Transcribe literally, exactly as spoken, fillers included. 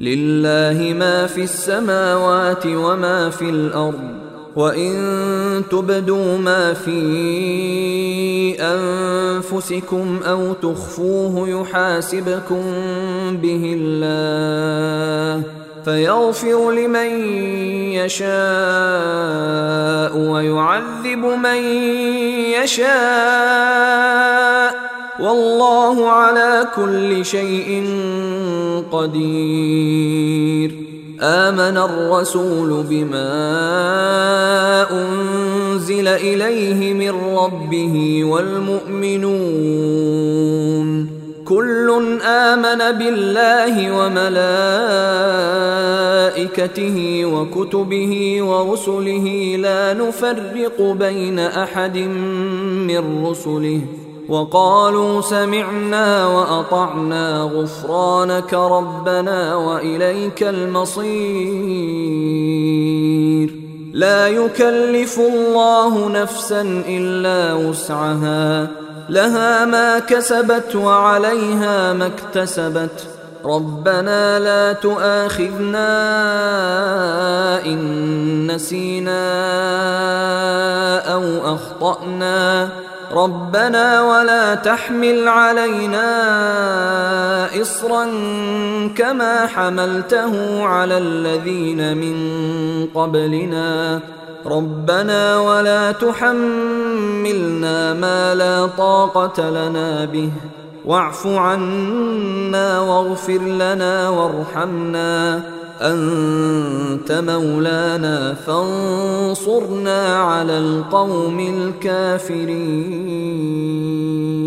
لله ما في السماوات وما في الأرض، وإن تبدوا ما في أنفسكم أو تخفوه يحاسبكم به الله فيغفر لمن يشاء ويعذب من يشاء، والله على كل شيء قدير. آمن الرسول بما أنزل إليه من ربه والمؤمنون كل آمن بالله وملائكته وكتبه ورسله لا نفرق بين أحد من رسله وقالوا سمعنا وأطعنا غفرانك ربنا وإليك المصير. لا يكلف الله نفسا إلا وسعها، لها ما كسبت وعليها ما اكتسبت. ربنا لا تؤاخذنا إن نسينا أو أخطأنا، ربنا ولا تحمل علينا إصرا كما حملته على الذين من قبلنا، ربنا ولا تحملنا ما لا طاقة لنا به، واعف عنا واغفر لنا وارحمنا، أنت مولانا فانصرنا على القوم الكافرين.